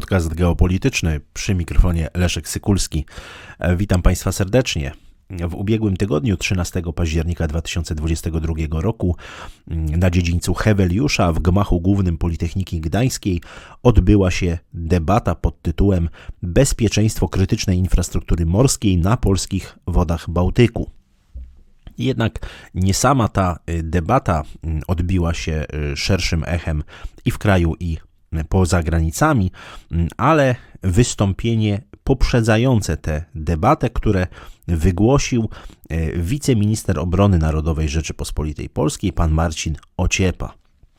Podcast geopolityczny, przy mikrofonie Leszek Sykulski. Witam Państwa serdecznie. W ubiegłym tygodniu, 13 października 2022 roku, na dziedzińcu Heweliusza w gmachu głównym Politechniki Gdańskiej odbyła się debata pod tytułem Bezpieczeństwo krytycznej infrastruktury morskiej na polskich wodach Bałtyku. Jednak nie sama ta debata odbiła się szerszym echem i w kraju, i poza granicami, ale wystąpienie poprzedzające tę debatę, które wygłosił wiceminister obrony narodowej Rzeczypospolitej Polskiej, pan Marcin Ociepa.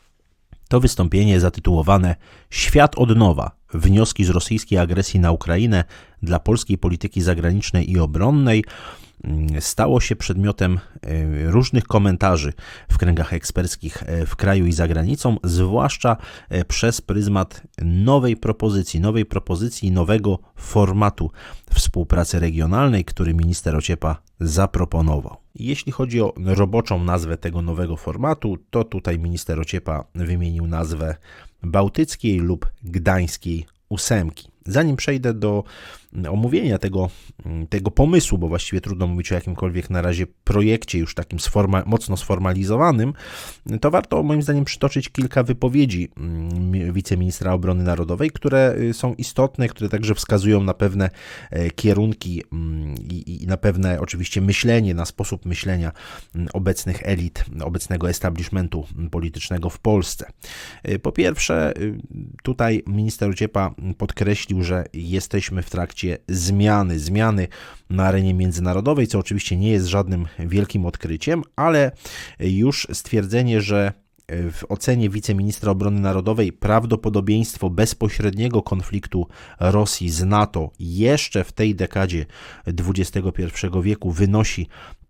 To wystąpienie zatytułowane „Świat od nowa. Wnioski z rosyjskiej agresji na Ukrainę dla polskiej polityki zagranicznej i obronnej” stało się przedmiotem różnych komentarzy w kręgach eksperckich w kraju i za granicą, zwłaszcza przez pryzmat nowej propozycji nowego formatu współpracy regionalnej, który minister Ociepa zaproponował. Jeśli chodzi o roboczą nazwę tego nowego formatu, to tutaj minister Ociepa wymienił nazwę Bałtyckiej lub Gdańskiej ósemki. Zanim przejdę do omówienia tego pomysłu, bo właściwie trudno mówić o jakimkolwiek na razie projekcie już takim mocno sformalizowanym, to warto moim zdaniem przytoczyć kilka wypowiedzi wiceministra obrony narodowej, które są istotne, które także wskazują na pewne kierunki i na pewne oczywiście myślenie, na sposób myślenia obecnych elit, obecnego establishmentu politycznego w Polsce. Po pierwsze, tutaj minister Ociepa podkreślił, że jesteśmy w trakcie zmiany na arenie międzynarodowej, co oczywiście nie jest żadnym wielkim odkryciem, ale już stwierdzenie, że w ocenie wiceministra obrony narodowej prawdopodobieństwo bezpośredniego konfliktu Rosji z NATO jeszcze w tej dekadzie XXI wieku wynosi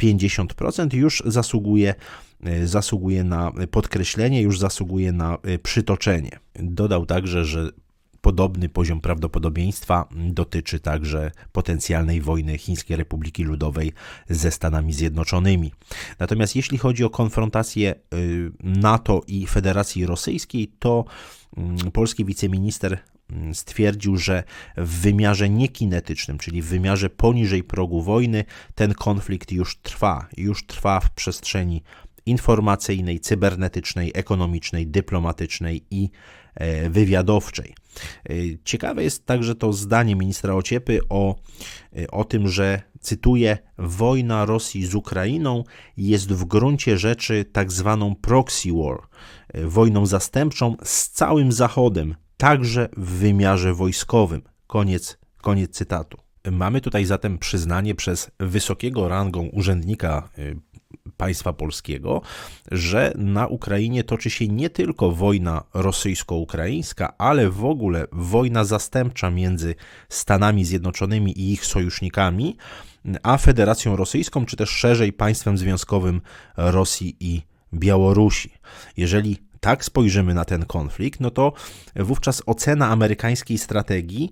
50%, już zasługuje na podkreślenie, już zasługuje na przytoczenie. Dodał także, że podobny poziom prawdopodobieństwa dotyczy także potencjalnej wojny Chińskiej Republiki Ludowej ze Stanami Zjednoczonymi. Natomiast jeśli chodzi o konfrontację NATO i Federacji Rosyjskiej, to polski wiceminister stwierdził, że w wymiarze niekinetycznym, czyli w wymiarze poniżej progu wojny, ten konflikt już trwa w przestrzeni informacyjnej, cybernetycznej, ekonomicznej, dyplomatycznej i wywiadowczej. Ciekawe jest także to zdanie ministra Ociepy o tym, że, cytuję, wojna Rosji z Ukrainą jest w gruncie rzeczy tak zwaną proxy war, wojną zastępczą z całym Zachodem, także w wymiarze wojskowym. Koniec cytatu. Mamy tutaj zatem przyznanie przez wysokiego rangą urzędnika państwa polskiego, że na Ukrainie toczy się nie tylko wojna rosyjsko-ukraińska, ale w ogóle wojna zastępcza między Stanami Zjednoczonymi i ich sojusznikami, a Federacją Rosyjską, czy też szerzej państwem związkowym Rosji i Białorusi. Jeżeli tak spojrzymy na ten konflikt, no to wówczas ocena amerykańskiej strategii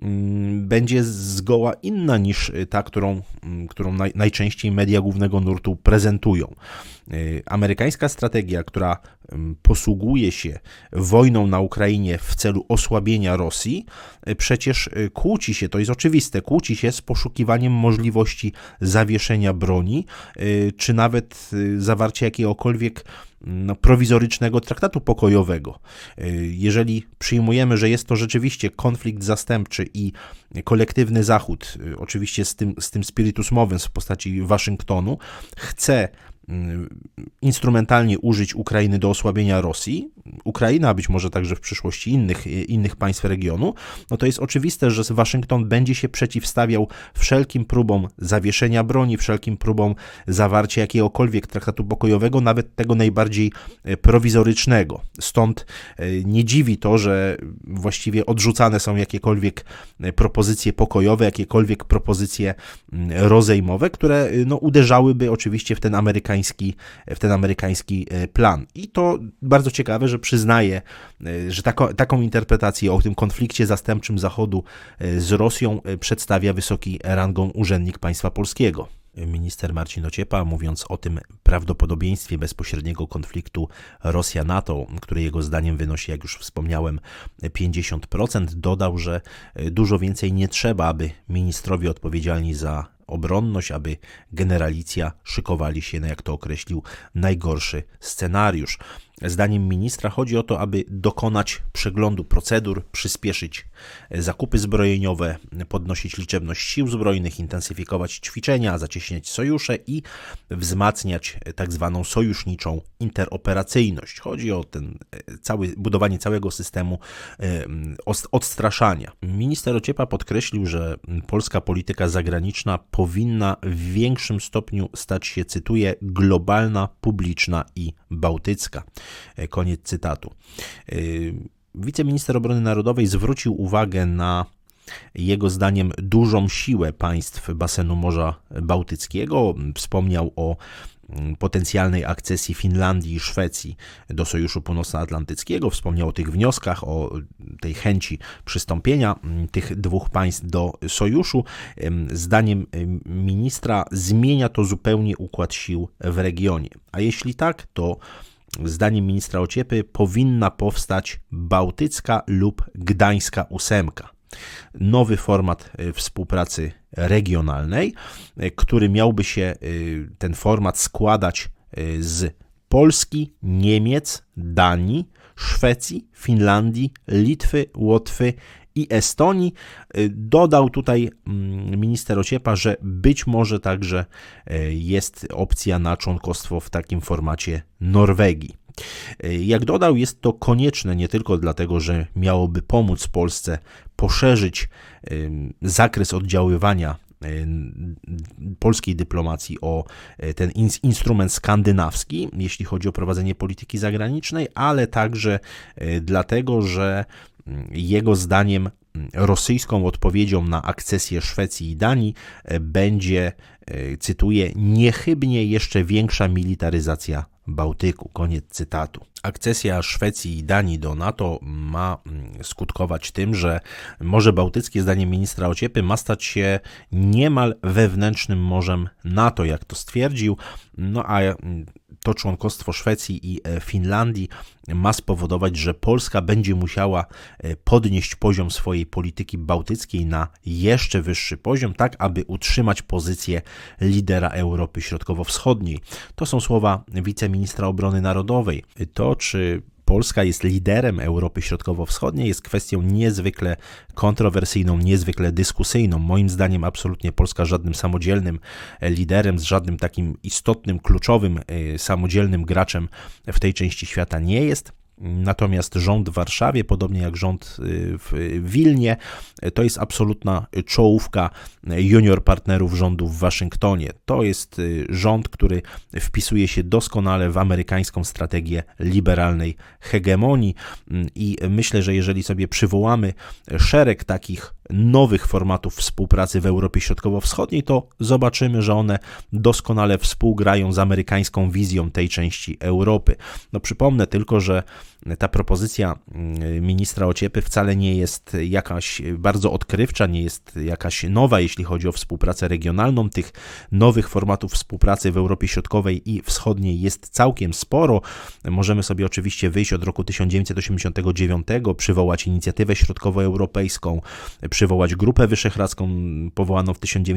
będzie zgoła inna niż ta, którą najczęściej media głównego nurtu prezentują. Amerykańska strategia, która posługuje się wojną na Ukrainie w celu osłabienia Rosji, przecież kłóci się, to jest oczywiste, z poszukiwaniem możliwości zawieszenia broni, czy nawet zawarcia jakiegokolwiek prowizorycznego traktatu pokojowego. Jeżeli przyjmujemy, że jest to rzeczywiście konflikt zastępczy i kolektywny Zachód, oczywiście z tym spiritus movens w postaci Waszyngtonu, chce instrumentalnie użyć Ukrainy do osłabienia Rosji, Ukraina, a być może także w przyszłości innych państw regionu, no to jest oczywiste, że Waszyngton będzie się przeciwstawiał wszelkim próbom zawieszenia broni, wszelkim próbom zawarcia jakiegokolwiek traktatu pokojowego, nawet tego najbardziej prowizorycznego. Stąd nie dziwi to, że właściwie odrzucane są jakiekolwiek propozycje pokojowe, jakiekolwiek propozycje rozejmowe, które uderzałyby oczywiście w ten amerykański plan. I to bardzo ciekawe, że przyznaje, że taką interpretację o tym konflikcie zastępczym Zachodu z Rosją przedstawia wysoki rangą urzędnik państwa polskiego. Minister Marcin Ociepa, mówiąc o tym prawdopodobieństwie bezpośredniego konfliktu Rosja-NATO, który jego zdaniem wynosi, jak już wspomniałem, 50%, dodał, że dużo więcej nie trzeba, aby ministrowie odpowiedzialni za obronność, aby generalicja szykowali się na, jak to określił, najgorszy scenariusz. Zdaniem ministra chodzi o to, aby dokonać przeglądu procedur, przyspieszyć zakupy zbrojeniowe, podnosić liczebność sił zbrojnych, intensyfikować ćwiczenia, zacieśniać sojusze i wzmacniać tak zwaną sojuszniczą interoperacyjność. Chodzi o budowanie całego systemu odstraszania. Minister Ociepa podkreślił, że polska polityka zagraniczna powinna w większym stopniu stać się, cytuję, globalna, publiczna i bałtycka. Koniec cytatu. Wiceminister Obrony Narodowej zwrócił uwagę na jego zdaniem dużą siłę państw basenu Morza Bałtyckiego. Wspomniał o potencjalnej akcesji Finlandii i Szwecji do Sojuszu Północnoatlantyckiego. Wspomniał o tych wnioskach, o tej chęci przystąpienia tych dwóch państw do sojuszu. Zdaniem ministra zmienia to zupełnie układ sił w regionie. A jeśli tak, to zdaniem ministra Ociepy powinna powstać Bałtycka lub Gdańska ósemka. Nowy format współpracy regionalnej, który miałby się ten format składać z Polski, Niemiec, Danii, Szwecji, Finlandii, Litwy, Łotwy i Estonii. Dodał tutaj minister Ociepa, że być może także jest opcja na członkostwo w takim formacie Norwegii. Jak dodał, jest to konieczne nie tylko dlatego, że miałoby pomóc Polsce poszerzyć zakres oddziaływania polskiej dyplomacji o ten instrument skandynawski, jeśli chodzi o prowadzenie polityki zagranicznej, ale także dlatego, że jego zdaniem rosyjską odpowiedzią na akcesję Szwecji i Danii będzie, cytuję, niechybnie jeszcze większa militaryzacja Bałtyku. Koniec cytatu. Akcesja Szwecji i Danii do NATO ma skutkować tym, że Morze Bałtyckie, zdaniem ministra Ociepy, ma stać się niemal wewnętrznym morzem NATO, jak to stwierdził. No a to członkostwo Szwecji i Finlandii ma spowodować, że Polska będzie musiała podnieść poziom swojej polityki bałtyckiej na jeszcze wyższy poziom, tak aby utrzymać pozycję lidera Europy Środkowo-Wschodniej. To są słowa wiceministra obrony narodowej. To, czy Polska jest liderem Europy Środkowo-Wschodniej, jest kwestią niezwykle kontrowersyjną, niezwykle dyskusyjną. Moim zdaniem absolutnie Polska żadnym samodzielnym liderem, z żadnym takim istotnym, kluczowym, samodzielnym graczem w tej części świata nie jest. Natomiast rząd w Warszawie, podobnie jak rząd w Wilnie, to jest absolutna czołówka junior partnerów rządu w Waszyngtonie. To jest rząd, który wpisuje się doskonale w amerykańską strategię liberalnej hegemonii i myślę, że jeżeli sobie przywołamy szereg takich nowych formatów współpracy w Europie Środkowo-Wschodniej, to zobaczymy, że one doskonale współgrają z amerykańską wizją tej części Europy. No przypomnę tylko, że ta propozycja ministra Ociepy wcale nie jest jakaś bardzo odkrywcza, nie jest jakaś nowa, jeśli chodzi o współpracę regionalną. Tych nowych formatów współpracy w Europie Środkowej i Wschodniej jest całkiem sporo. Możemy sobie oczywiście wyjść od roku 1989, przywołać inicjatywę środkowoeuropejską, przywołać Grupę Wyszehradzką powołaną w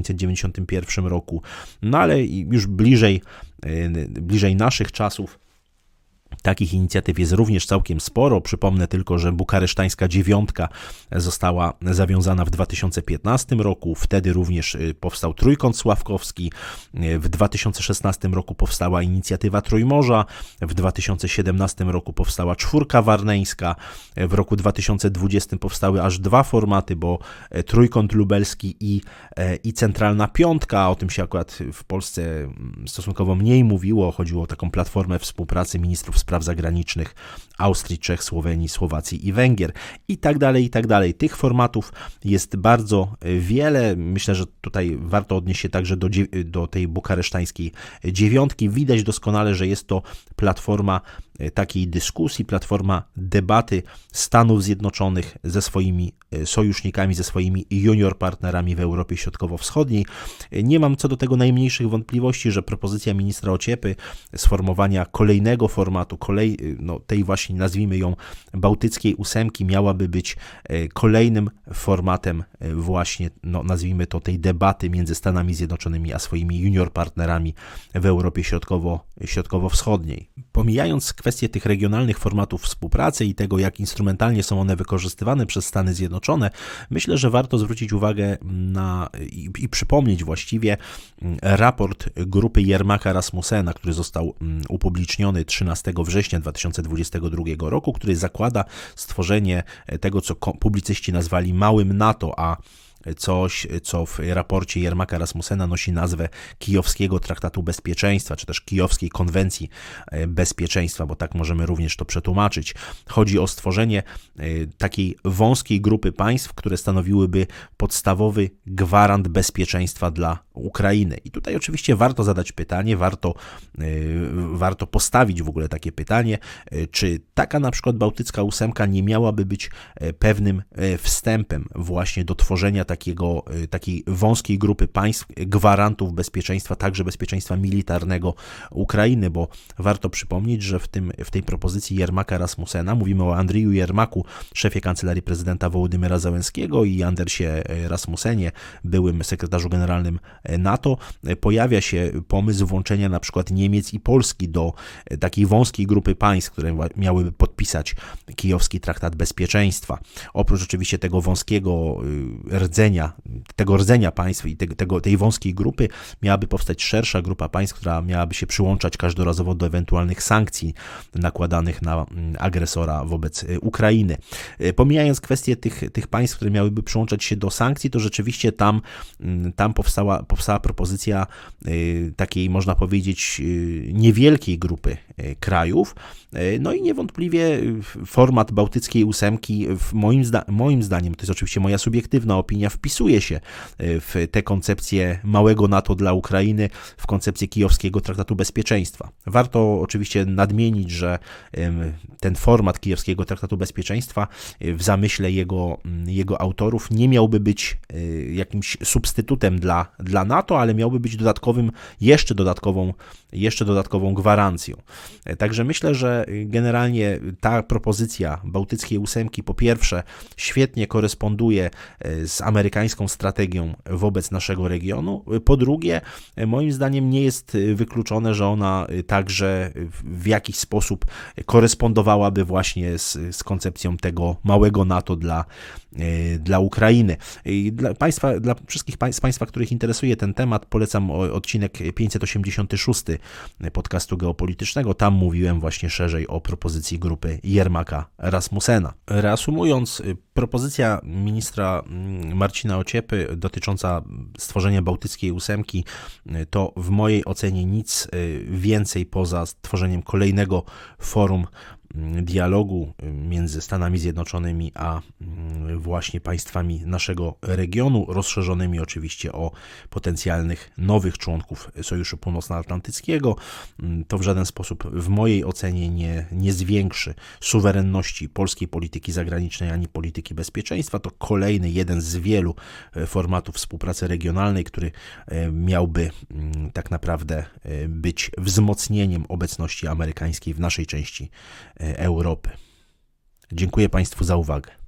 1991 roku, no ale już bliżej naszych czasów takich inicjatyw jest również całkiem sporo. Przypomnę tylko, że bukaresztańska dziewiątka została zawiązana w 2015 roku. Wtedy również powstał Trójkąt Sławkowski. W 2016 roku powstała inicjatywa Trójmorza. W 2017 roku powstała Czwórka Warneńska. W roku 2020 powstały aż dwa formaty, bo Trójkąt Lubelski i Centralna Piątka. O tym się akurat w Polsce stosunkowo mniej mówiło. Chodziło o taką platformę współpracy ministrów ministrów spraw zagranicznych Austrii, Czech, Słowenii, Słowacji i Węgier i tak dalej, i tak dalej. Tych formatów jest bardzo wiele. Myślę, że tutaj warto odnieść się także do tej bukaresztańskiej dziewiątki. Widać doskonale, że jest to platforma takiej dyskusji, platforma debaty Stanów Zjednoczonych ze swoimi sojusznikami, ze swoimi junior partnerami w Europie Środkowo-Wschodniej. Nie mam co do tego najmniejszych wątpliwości, że propozycja ministra Ociepy sformowania kolejnego formatu, tej właśnie, nazwijmy ją, bałtyckiej ósemki, miałaby być kolejnym formatem właśnie, nazwijmy to, tej debaty między Stanami Zjednoczonymi a swoimi junior partnerami w Europie Środkowo-Wschodniej. Pomijając kwestię tych regionalnych formatów współpracy i tego, jak instrumentalnie są one wykorzystywane przez Stany Zjednoczone, myślę, że warto zwrócić uwagę i przypomnieć właściwie raport grupy Jermaka Rasmussena, który został upubliczniony 13 września 2022 roku, który zakłada stworzenie tego, co publicyści nazwali małym NATO, a coś, co w raporcie Jermaka Rasmussena nosi nazwę Kijowskiego Traktatu Bezpieczeństwa, czy też Kijowskiej Konwencji Bezpieczeństwa, bo tak możemy również to przetłumaczyć. Chodzi o stworzenie takiej wąskiej grupy państw, które stanowiłyby podstawowy gwarant bezpieczeństwa dla Ukrainy. I tutaj oczywiście warto zadać pytanie, warto postawić w ogóle takie pytanie, czy taka na przykład bałtycka ósemka nie miałaby być pewnym wstępem właśnie do tworzenia takiej wąskiej grupy państw, gwarantów bezpieczeństwa, także bezpieczeństwa militarnego Ukrainy, bo warto przypomnieć, że w tej propozycji Jermaka Rasmussena, mówimy o Andriju Jermaku, szefie Kancelarii Prezydenta Wołodymyra Zełenskiego, i Andersie Rasmussenie, byłym sekretarzu generalnym NATO, pojawia się pomysł włączenia na przykład Niemiec i Polski do takiej wąskiej grupy państw, które miałyby podpisać Kijowski Traktat Bezpieczeństwa. Oprócz oczywiście tego wąskiego rdzenia państw i tej wąskiej grupy miałaby powstać szersza grupa państw, która miałaby się przyłączać każdorazowo do ewentualnych sankcji nakładanych na agresora wobec Ukrainy. Pomijając kwestię tych państw, które miałyby przyłączać się do sankcji, to rzeczywiście tam powstała propozycja takiej, można powiedzieć, niewielkiej grupy krajów. No i niewątpliwie format bałtyckiej ósemki, moim zdaniem, to jest oczywiście moja subiektywna opinia, wpisuje się w tę koncepcję małego NATO dla Ukrainy, w koncepcję Kijowskiego Traktatu Bezpieczeństwa. Warto oczywiście nadmienić, że ten format Kijowskiego Traktatu Bezpieczeństwa w zamyśle jego autorów nie miałby być jakimś substytutem dla NATO, ale miałby być jeszcze dodatkową gwarancją. Także myślę, że generalnie ta propozycja bałtyckiej ósemki po pierwsze świetnie koresponduje z amerykańską strategią wobec naszego regionu, po drugie moim zdaniem nie jest wykluczone, że ona także w jakiś sposób korespondowałaby właśnie z koncepcją tego małego NATO dla Ukrainy. Dla wszystkich z Państwa, których interesuje ten temat, polecam odcinek 586 podcastu geopolitycznego. Tam mówiłem właśnie szerzej o propozycji grupy Jermaka Rasmussena. Reasumując, propozycja ministra Marcina Ociepy dotycząca stworzenia bałtyckiej ósemki to w mojej ocenie nic więcej poza stworzeniem kolejnego forum dialogu między Stanami Zjednoczonymi a właśnie państwami naszego regionu, rozszerzonymi oczywiście o potencjalnych nowych członków Sojuszu Północnoatlantyckiego. To w żaden sposób w mojej ocenie nie zwiększy suwerenności polskiej polityki zagranicznej ani polityki bezpieczeństwa. To kolejny jeden z wielu formatów współpracy regionalnej, który miałby tak naprawdę być wzmocnieniem obecności amerykańskiej w naszej części Europy. Dziękuję Państwu za uwagę.